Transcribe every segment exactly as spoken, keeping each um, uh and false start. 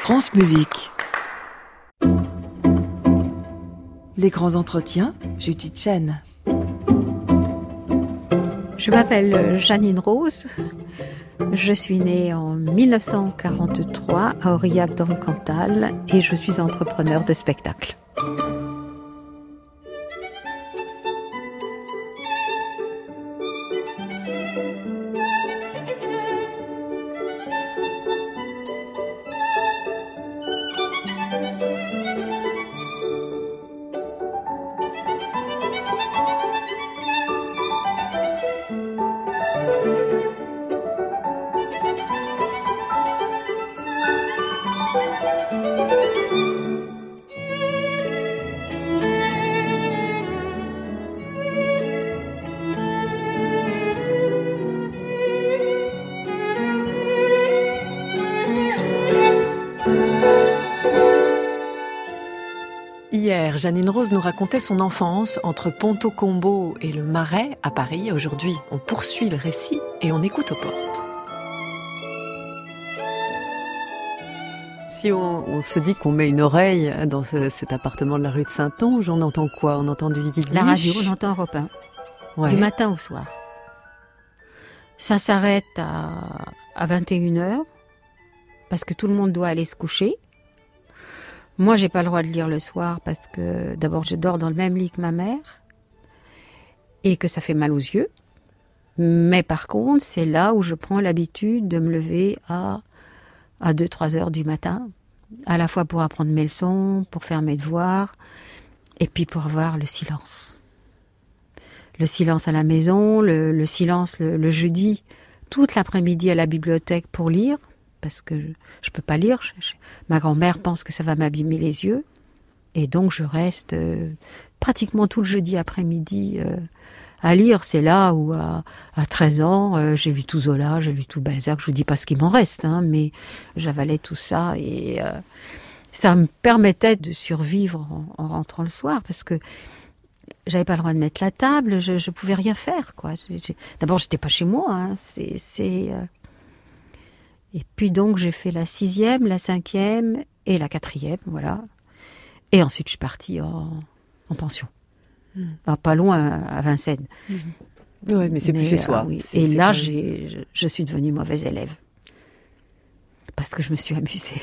France Musique. Les grands entretiens, Judith Chen. Je m'appelle Janine Rose. Je suis née en mille neuf cent quarante-trois à Aurillac dans le Cantal et je suis entrepreneur de spectacle. Hier, Janine Rose nous racontait son enfance entre Ponto-Combo et le Marais à Paris. Aujourd'hui, on poursuit le récit et on écoute aux portes. Si on, on se dit qu'on met une oreille dans ce, cet appartement de la rue de Saintonge, on entend quoi? On entend du yiddish? La radio, on entend Europe un, ouais. Du matin au soir. Ça s'arrête à, à vingt et une heures, parce que tout le monde doit aller se coucher. Moi, j'ai pas le droit de lire le soir parce que d'abord, je dors dans le même lit que ma mère et que ça fait mal aux yeux. Mais par contre, c'est là où je prends l'habitude de me lever à, à deux trois heures du matin, à la fois pour apprendre mes leçons, pour faire mes devoirs et puis pour avoir le silence. Le silence à la maison, le, le silence le, le jeudi, toute l'après-midi à la bibliothèque pour lire. Parce que je ne peux pas lire. Je, je, ma grand-mère pense que ça va m'abîmer les yeux. Et donc, je reste euh, pratiquement tout le jeudi après-midi euh, à lire. C'est là où, à, à treize ans, euh, j'ai lu tout Zola, j'ai lu tout Balzac. Je ne vous dis pas ce qu'il m'en reste, hein, mais j'avalais tout ça. Et euh, ça me permettait de survivre en, en rentrant le soir. Parce que j'avais pas le droit de mettre la table. Je ne pouvais rien faire, quoi. J'ai, j'ai... D'abord, je n'étais pas chez moi. Hein, c'est... c'est euh... Et puis donc, j'ai fait la sixième, la cinquième et la quatrième, voilà. Et ensuite, je suis partie en, en pension. Mmh. Alors, pas loin, à Vincennes. Mmh. Oui, mais c'est mais, plus chez soi. Euh, oui. C'est, et c'est là, même... j'ai, je, je suis devenue mauvaise élève. Parce que je me suis amusée.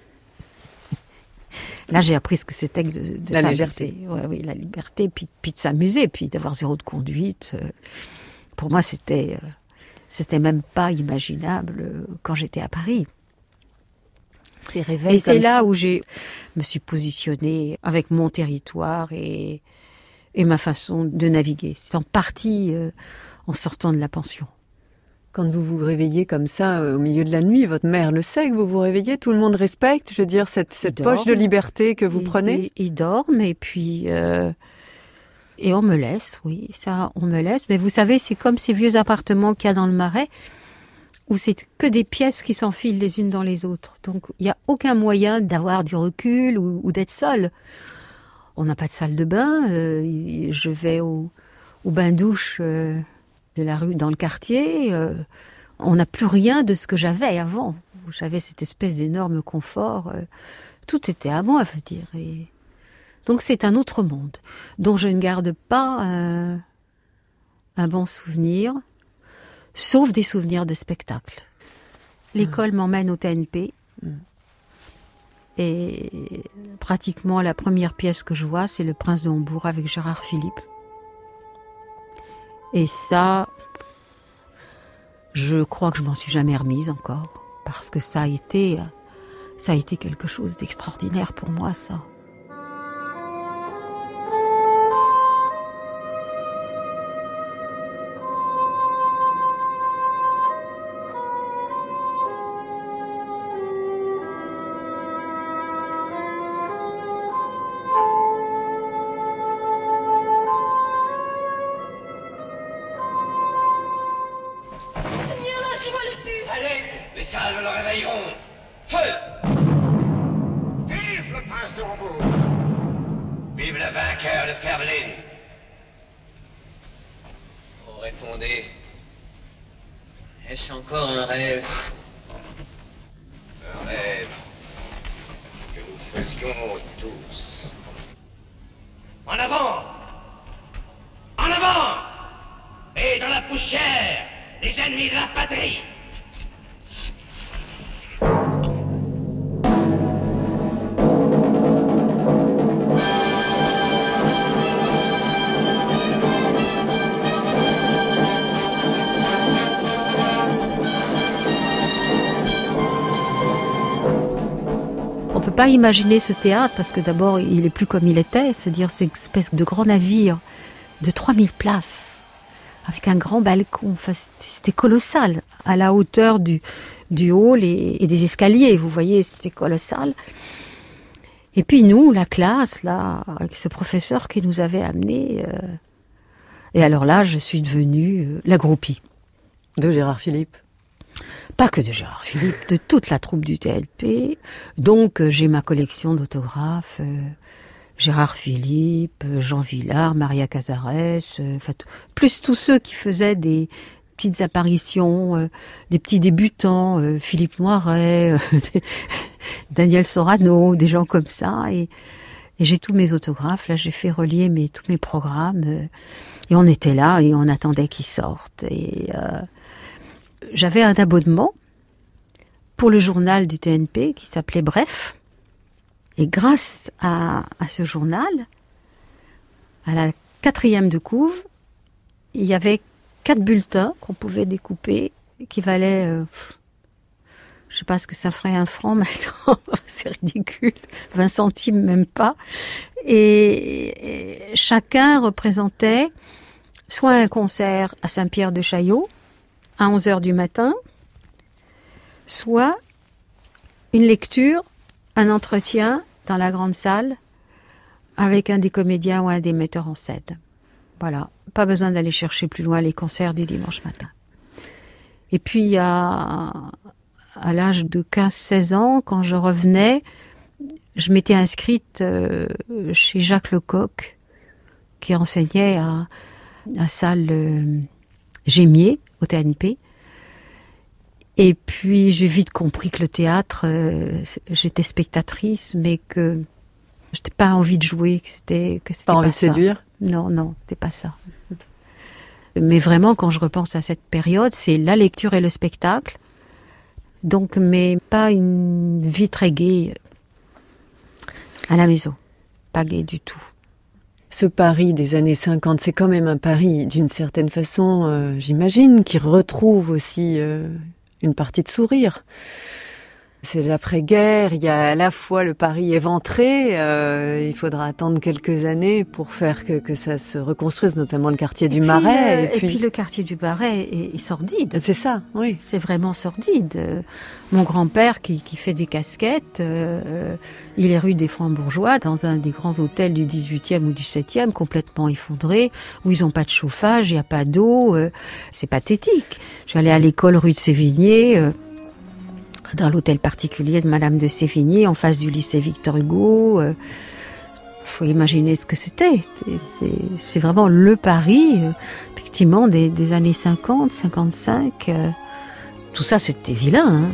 Là, j'ai appris ce que c'était que de, de la s'amuser. liberté. Ouais, oui, la liberté, puis, puis de s'amuser, puis d'avoir zéro de conduite. Pour moi, c'était... C'était même pas imaginable quand j'étais à Paris. Ces réveils et c'est comme là ça. où je me suis positionnée avec mon territoire et, et ma façon de naviguer. C'est en partie euh, en sortant de la pension. Quand vous vous réveillez comme ça euh, au milieu de la nuit, votre mère le sait que vous vous réveillez, tout le monde respecte, je veux dire, cette, cette poche de liberté que vous ils, prenez. Ils, ils dorment et puis... Euh, Et on me laisse, oui, ça, on me laisse. Mais vous savez, c'est comme ces vieux appartements qu'il y a dans le Marais, où c'est que des pièces qui s'enfilent les unes dans les autres. Donc, il n'y a aucun moyen d'avoir du recul ou, ou d'être seul. On n'a pas de salle de bain. Euh, je vais au, au bain-douche euh, de la rue, dans le quartier. Euh, on n'a plus rien de ce que j'avais avant. J'avais cette espèce d'énorme confort. Euh, tout était à moi, je veux dire. Et... Donc c'est un autre monde, dont je ne garde pas un, un bon souvenir, sauf des souvenirs de spectacle. L'école mmh. m'emmène au T N P, mmh. et pratiquement la première pièce que je vois, c'est Le Prince de Hombourg avec Gérard Philippe. Et ça, je crois que je m'en suis jamais remise encore, parce que ça a été, ça a été quelque chose d'extraordinaire pour moi, ça. Salve le réveilleront. Feu! Vive le prince de Hombourg! Vive le vainqueur de Ferdinand! Oh, répondez. Est-ce encore un rêve? Un rêve. Attention tous. En avant! En avant! Et dans la poussière, les ennemis de la patrie! On ne peut pas imaginer ce théâtre parce que d'abord, il est plus comme il était, c'est-à-dire cette espèce de grand navire de trois mille places avec un grand balcon. Enfin, c'était colossal à la hauteur du, du hall et, et des escaliers. Vous voyez, c'était colossal. Et puis nous, la classe, là, avec ce professeur qui nous avait amenés. Euh, et alors là, je suis devenue euh, la groupie. De Gérard Philipe. Pas que de Gérard Philipe, de toute la troupe du T L P. Donc, euh, j'ai ma collection d'autographes. Euh, Gérard Philippe, Jean Villard, Maria Cazares, euh, enfin, t- plus tous ceux qui faisaient des petites apparitions, euh, des petits débutants, euh, Philippe Noiret, euh, Daniel Sorano, des gens comme ça. Et, et j'ai tous mes autographes. Là, j'ai fait relier mes, tous mes programmes. Euh, et on était là et on attendait qu'ils sortent. Et... Euh, J'avais un abonnement pour le journal du T N P qui s'appelait Bref. Et grâce à, à ce journal, à la quatrième de couve, il y avait quatre bulletins qu'on pouvait découper qui valaient, euh, je ne sais pas ce que ça ferait un franc maintenant, c'est ridicule, vingt centimes même pas. Et, et chacun représentait soit un concert à Saint-Pierre-de-Chaillot, à onze heures du matin, soit une lecture, un entretien dans la grande salle avec un des comédiens ou un des metteurs en scène. Voilà, pas besoin d'aller chercher plus loin les concerts du dimanche matin. Et puis, à, à l'âge de quinze seize ans, quand je revenais, je m'étais inscrite euh, chez Jacques Lecoq, qui enseignait à, à salle euh, Gémier, au T N P. Et puis, j'ai vite compris que le théâtre, euh, j'étais spectatrice, mais que je n'avais pas envie de jouer, que c'était, que c'était pas, pas envie ça. de séduire? Non, non, c'était pas ça. Mais vraiment, quand je repense à cette période, c'est la lecture et le spectacle. Donc, mais pas une vie très gaie à la maison. Pas gaie du tout. Ce Paris des années cinquante, c'est quand même un Paris, d'une certaine façon, euh, j'imagine, qui retrouve aussi euh, une partie de sourire. C'est l'après-guerre, il y a à la fois le Paris éventré, euh, il faudra attendre quelques années pour faire que, que ça se reconstruise, notamment le quartier et du puis Marais. Le, et, puis... et puis le quartier du Marais est, est sordide. C'est ça, oui. C'est vraiment sordide. Euh, mon grand-père qui, qui fait des casquettes, euh, il est rue des Francs-Bourgeois, dans un des grands hôtels du dix-huitième ou du septième, complètement effondré, où ils n'ont pas de chauffage, il n'y a pas d'eau. Euh, c'est pathétique. Je suis allée à l'école rue de Sévigné, euh, dans l'hôtel particulier de Madame de Sévigné, en face du lycée Victor Hugo. Il euh, faut imaginer ce que c'était. C'est, c'est, c'est vraiment le Paris, euh, effectivement, des, des années cinquante, cinquante-cinq. Euh, tout ça, c'était vilain, hein.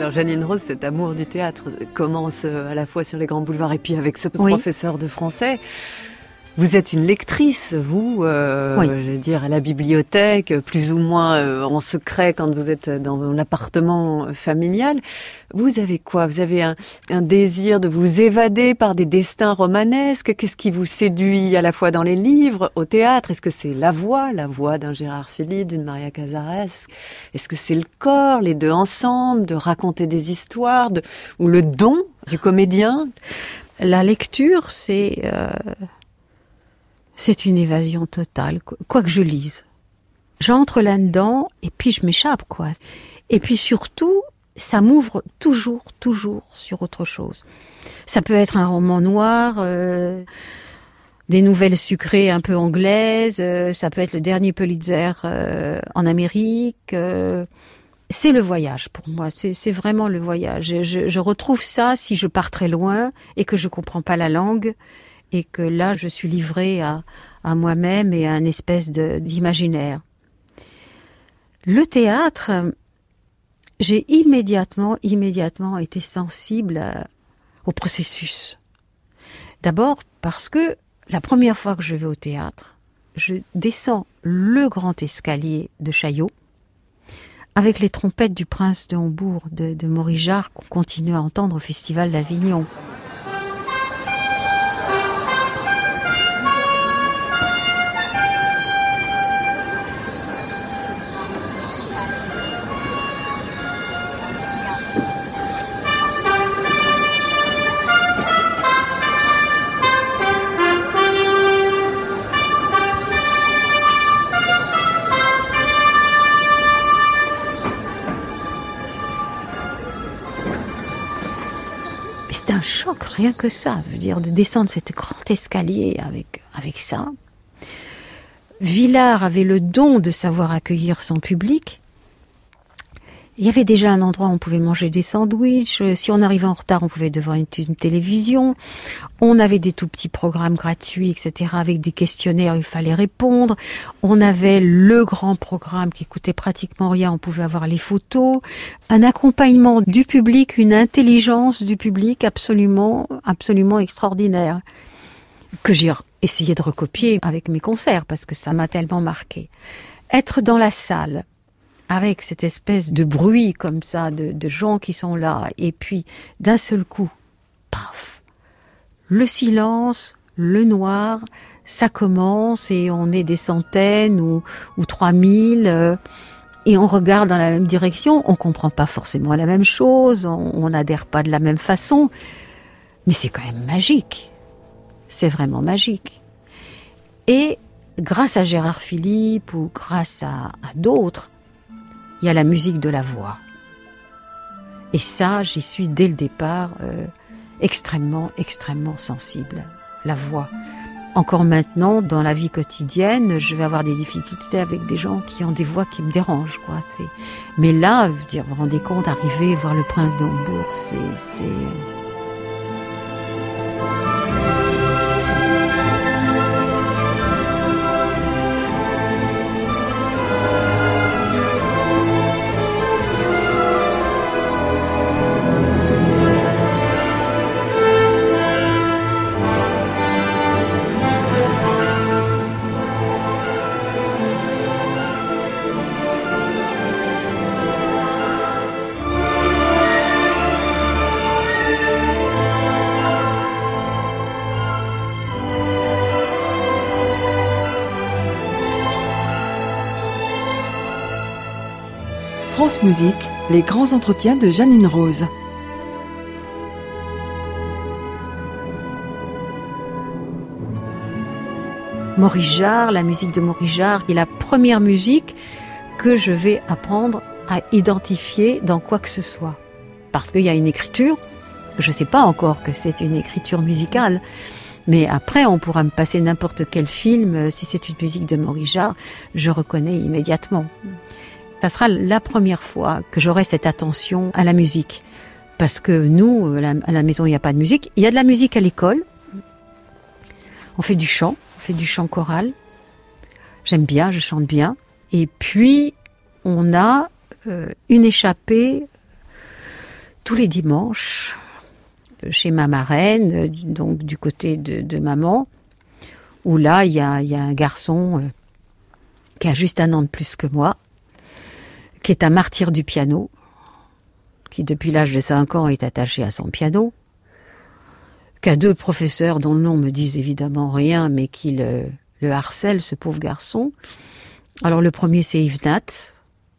Alors Jeanine Rose, cet amour du théâtre commence à la fois sur les grands boulevards et puis avec ce Oui. professeur de français. Vous êtes une lectrice, vous, euh, oui. je veux dire, à la bibliothèque, plus ou moins euh, en secret quand vous êtes dans l'appartement familial. Vous avez quoi? Vous avez un, un désir de vous évader par des destins romanesques? Qu'est-ce qui vous séduit à la fois dans les livres, au théâtre? Est-ce que c'est la voix, la voix d'un Gérard Philippe, d'une Maria Cazares? Est-ce que c'est le corps, les deux ensemble, de raconter des histoires, de, ou le don du comédien? La lecture, c'est... Euh... C'est une évasion totale, quoi que je lise. J'entre là-dedans et puis je m'échappe, quoi. Et puis surtout, ça m'ouvre toujours, toujours sur autre chose. Ça peut être un roman noir, euh, des nouvelles sucrées un peu anglaises, euh, ça peut être le dernier Pulitzer euh, en Amérique. Euh, c'est le voyage pour moi, c'est, c'est vraiment le voyage. Je, je retrouve ça si je pars très loin et que je comprends pas la langue. Et que là, je suis livrée à, à moi-même et à une espèce de, d'imaginaire. Le théâtre, j'ai immédiatement, immédiatement été sensible à, au processus. D'abord parce que la première fois que je vais au théâtre, je descends le grand escalier de Chaillot avec les trompettes du prince de Hambourg de, de Maurice Jarre qu'on continue à entendre au Festival d'Avignon. C'est un choc, rien que ça, je veux dire, de descendre cet grand escalier avec, avec ça. Villard avait le don de savoir accueillir son public. Il y avait déjà un endroit où on pouvait manger des sandwichs. Si on arrivait en retard, on pouvait devant une, une télévision. On avait des tout petits programmes gratuits, et cetera, avec des questionnaires où il fallait répondre. On avait le grand programme qui coûtait pratiquement rien. On pouvait avoir les photos, un accompagnement du public, une intelligence du public absolument, absolument extraordinaire, que j'ai essayé de recopier avec mes concerts parce que ça m'a tellement marqué. Être dans la salle, avec cette espèce de bruit comme ça, de, de gens qui sont là, et puis d'un seul coup, paf, le silence, le noir, ça commence et on est des centaines ou, ou trois mille, euh, et on regarde dans la même direction, on comprend pas forcément la même chose, on n'adhère pas de la même façon, mais c'est quand même magique, c'est vraiment magique. Et grâce à Gérard Philippe ou grâce à, à d'autres, il y a la musique de la voix. Et ça, j'y suis dès le départ euh, extrêmement, extrêmement sensible. La voix. Encore maintenant, dans la vie quotidienne, je vais avoir des difficultés avec des gens qui ont des voix qui me dérangent, quoi. C'est... Mais là, je veux dire, vous vous rendez compte, arriver voir le prince de Hambourg, c'est... c'est... France Musique, les grands entretiens de Jeanine Rose. Maurice Jarre, la musique de Maurice Jarre, est la première musique que je vais apprendre à identifier dans quoi que ce soit. Parce qu'il y a une écriture, je ne sais pas encore que c'est une écriture musicale, mais après on pourra me passer n'importe quel film, si c'est une musique de Maurice Jarre, je reconnais immédiatement. Ça sera la première fois que j'aurai cette attention à la musique. Parce que nous, à la maison, il n'y a pas de musique. Il y a de la musique à l'école. On fait du chant, on fait du chant choral. J'aime bien, je chante bien. Et puis, on a euh, une échappée tous les dimanches, chez ma marraine, donc du côté de, de maman, où là, il y a, y a un garçon euh, qui a juste un an de plus que moi, qui est un martyr du piano, qui depuis l'âge de cinq ans est attaché à son piano, qui a deux professeurs dont le nom me disent évidemment rien, mais qui le, le harcèlent, ce pauvre garçon. Alors le premier, c'est Yves Nat,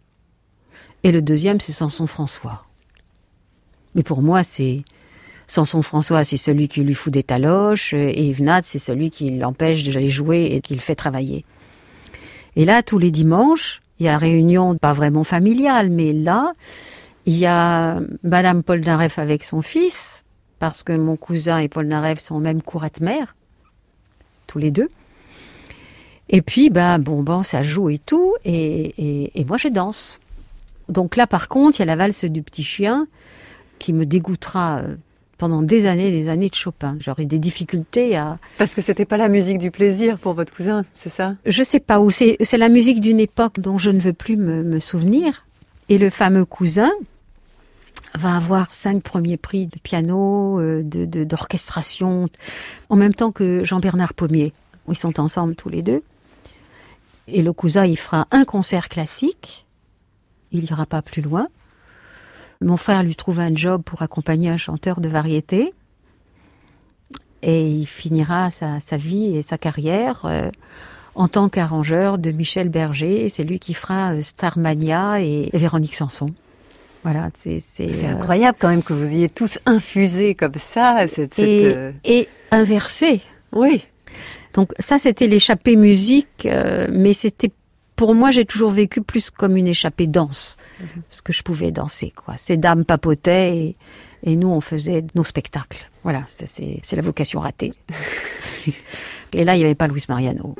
et le deuxième, c'est Samson François. Mais pour moi, c'est Samson François, c'est celui qui lui fout des taloches, et Yves Nat, c'est celui qui l'empêche de jouer et qui le fait travailler. Et là, tous les dimanches, il y a réunion, pas vraiment familiale, mais là, il y a Madame Polnareff avec son fils, parce que mon cousin et Polnareff sont au même courette-mère, tous les deux. Et puis, ben, bon, bon, ça joue et tout, et, et, et moi, je danse. Donc là, par contre, il y a la valse du petit chien qui me dégoûtera pendant des années, des années de Chopin. J'aurais des difficultés à... Parce que c'était pas la musique du plaisir pour votre cousin, c'est ça? Je sais pas, ou c'est, c'est la musique d'une époque dont je ne veux plus me, me souvenir. Et le fameux cousin va avoir cinq premiers prix de piano, de, de, d'orchestration, en même temps que Jean-Bernard Pommier. Ils sont ensemble tous les deux. Et le cousin, il fera un concert classique. Il n'ira pas plus loin. Mon frère lui trouve un job pour accompagner un chanteur de variété. Et il finira sa, sa vie et sa carrière euh, en tant qu'arrangeur de Michel Berger. C'est lui qui fera euh, Starmania et, et Véronique Sanson. Voilà, c'est... C'est, c'est euh... incroyable quand même que vous ayez tous infusé comme ça. Cette, cette, et, euh... et inversé. Oui. Donc ça, c'était l'échappée musique, euh, mais c'était... Pour moi, j'ai toujours vécu plus comme une échappée danse, mmh. parce que je pouvais danser, quoi. Ces dames papotaient et, et nous, on faisait nos spectacles. Voilà, c'est, c'est, c'est la vocation ratée. Et là, il n'y avait pas Luis Mariano.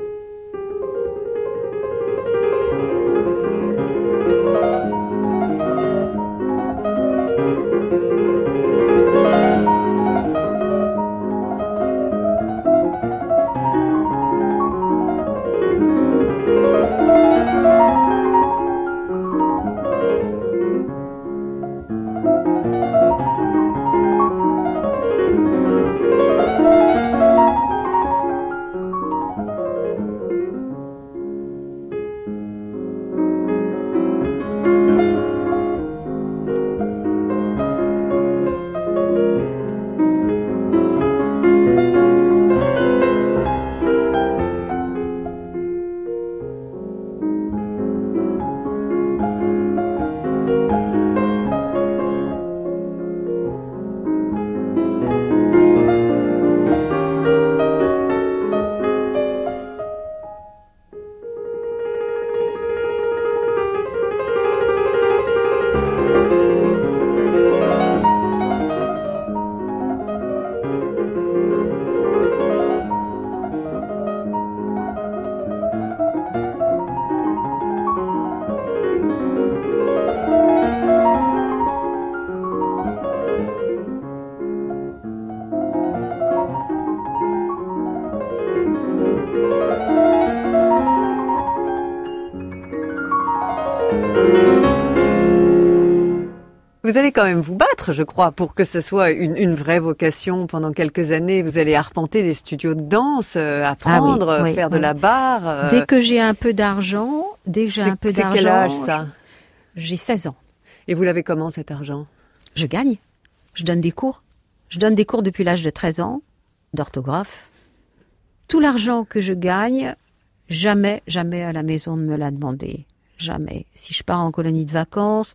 Vous allez quand même vous battre, je crois, pour que ce soit une, une vraie vocation pendant quelques années. Vous allez arpenter des studios de danse, euh, apprendre, ah oui, oui, faire oui. de la barre. Euh... Dès que j'ai un peu d'argent, dès que j'ai c'est, un peu c'est d'argent... quel âge, ça? J'ai seize ans. Et vous l'avez comment, cet argent? Je gagne. Je donne des cours. Je donne des cours depuis l'âge de treize ans, d'orthographe. Tout l'argent que je gagne, jamais, jamais à la maison ne me l'a demandé. Jamais. Si je pars en colonie de vacances...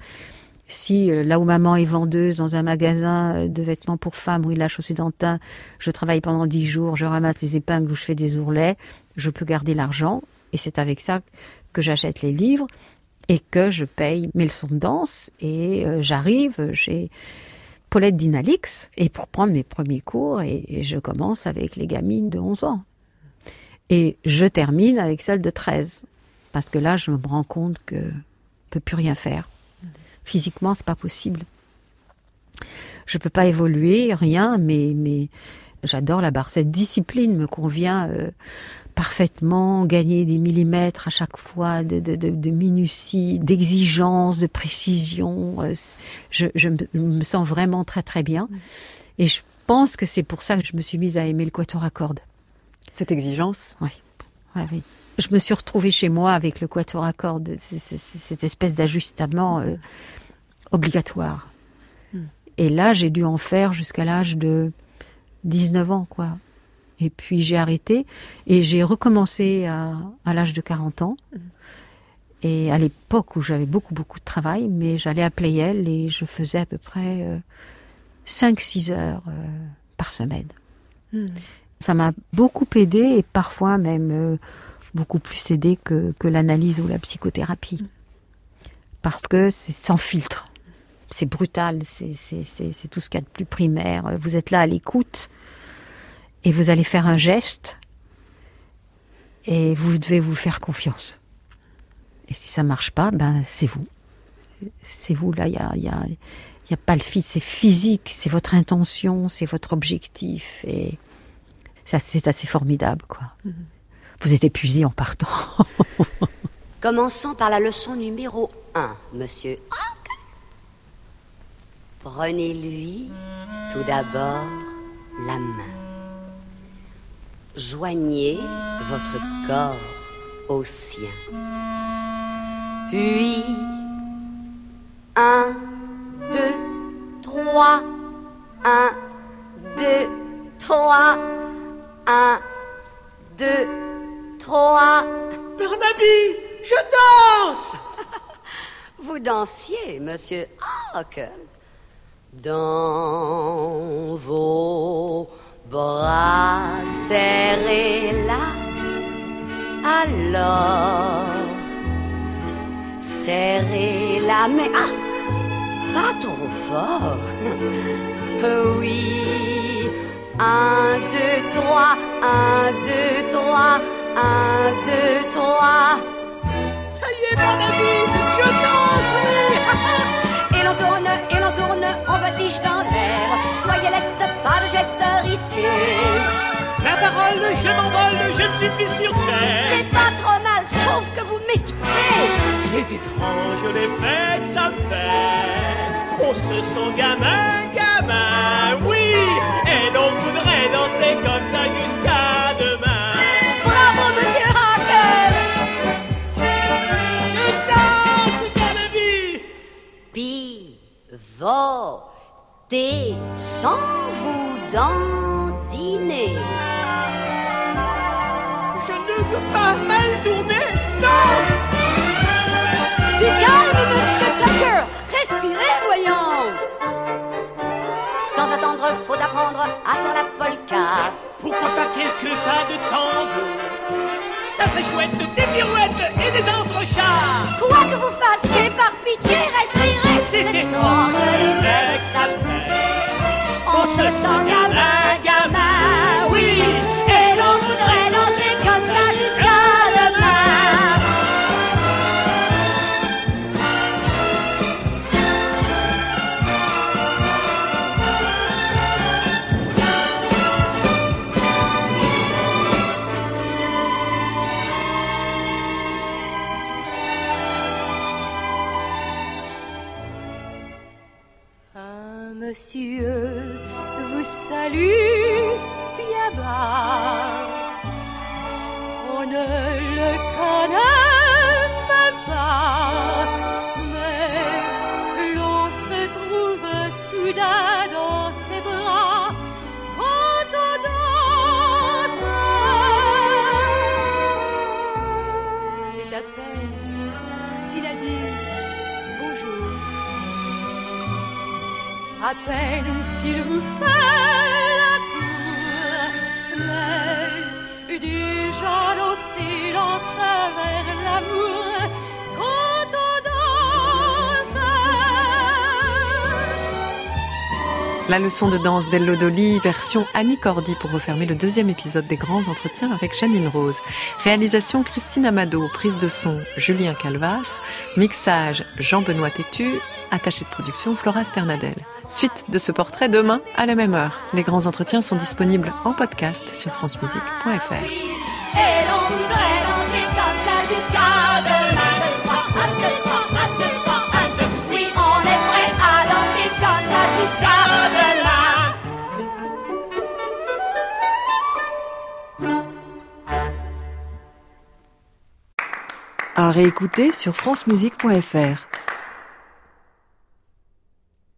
Si, euh, là où maman est vendeuse dans un magasin de vêtements pour femmes, rue de la Chaussée-d'Antin, je travaille pendant dix jours, je ramasse les épingles où je fais des ourlets, je peux garder l'argent. Et c'est avec ça que j'achète les livres et que je paye mes leçons de danse. Et euh, j'arrive chez Paulette Dinalix et pour prendre mes premiers cours. Et, et je commence avec les gamines de onze ans. Et je termine avec celles de treize. Parce que là, je me rends compte que je ne peux plus rien faire. Physiquement, c'est pas possible. Je peux pas évoluer, rien, mais, mais J'adore la barre. Cette discipline me convient euh, parfaitement. Gagner des millimètres à chaque fois, de, de, de, de minutie, d'exigence, de précision. Euh, je, je me sens vraiment très très bien. Et je pense que c'est pour ça que je me suis mise à aimer le quatuor à cordes. Cette exigence ? Oui. Ouais, oui. Je me suis retrouvée chez moi avec le quatuor à cordes, c'est, c'est, c'est cette espèce d'ajustement euh, obligatoire. Mm. Et là, j'ai dû en faire jusqu'à l'âge de dix-neuf ans, quoi. Et puis j'ai arrêté et j'ai recommencé à, à l'âge de quarante ans. Mm. Et à l'époque où j'avais beaucoup, beaucoup de travail, mais j'allais à Pleyel et je faisais à peu près euh, cinq six heures euh, par semaine. Mm. Ça m'a beaucoup aidée et parfois même euh, beaucoup plus aidée que, que l'analyse ou la psychothérapie. Parce que c'est sans filtre. C'est brutal, c'est, c'est, c'est, c'est tout ce qu'il y a de plus primaire. Vous êtes là à l'écoute et vous allez faire un geste et vous devez vous faire confiance. Et si ça ne marche pas, ben c'est vous. C'est vous, là, il n'y a, y a, y a pas le filtre, c'est physique, c'est votre intention, c'est votre objectif et... Ça, c'est assez formidable, quoi. Mmh. Vous êtes épuisé en partant. Commençons par la leçon numéro un, monsieur. Prenez-lui tout d'abord la main. Joignez votre corps au sien. Puis, un, deux, trois, un, deux, trois... Un, deux, trois... Barnaby, je danse. Vous dansiez, monsieur Hawke. Dans vos bras, serrez-la. Alors, serrez-la, mais... Ah, pas trop fort. Oui... Un, deux, trois, un, deux, trois, un, deux, trois. Ça y est, mon ami, je danse. Et l'on tourne, et l'on tourne, on voltige dans l'air. Soyez leste, pas de geste risqué. La parole, je m'envole, je ne suis plus sur terre. C'est pas trop mal, sauf que vous m'étouffez. C'est étrange l'effet que ça me fait. On se sent gamin, gamin, oui. Et l'on voudrait danser comme ça jusqu'à demain. Bravo, monsieur Hawke. Je danse dans la vie. Pivotez sans vous dandiner. Je ne veux pas mal tourner, non. Du calme, monsieur Tucker. Respirez, voyons. Sans attendre, faut apprendre à faire la polka. Pourquoi pas quelques pas de tango? Ça c'est chouette, des pirouettes et des entrechats. Quoi que vous fassiez, par pitié, respirez. C'est étrange l'effet que ça fait. On se sent gamin, gamin, oui. Et l'on voudrait danser comme ça jusqu'à demain. Monsieur vous salue bien bas. On ne le connaît même pas, mais l'on se trouve soudain dans ses bras quand on danse. C'est à peine s'il a dit bonjour. À peine s'il vous fait la cour, mais déjà nos silences vers l'amour quand on danse. La leçon de danse d'Ello Dolly, version Annie Cordy pour refermer le deuxième épisode des grands entretiens avec Jeannine Rose. Réalisation Christine Amado, prise de son Julien Calvas, mixage Jean-Benoît Tétu, attaché de production Flora Sternadel. Suite de ce portrait demain à la même heure. Les grands entretiens sont disponibles en podcast sur francemusique point f r. Et l'on voudrait danser comme ça jusqu'à demain. Deux, trois, un, deux, trois, un, deux, trois, un, deux. Oui, on est prêt à danser comme ça jusqu'à demain. À réécouter sur francemusique point f r.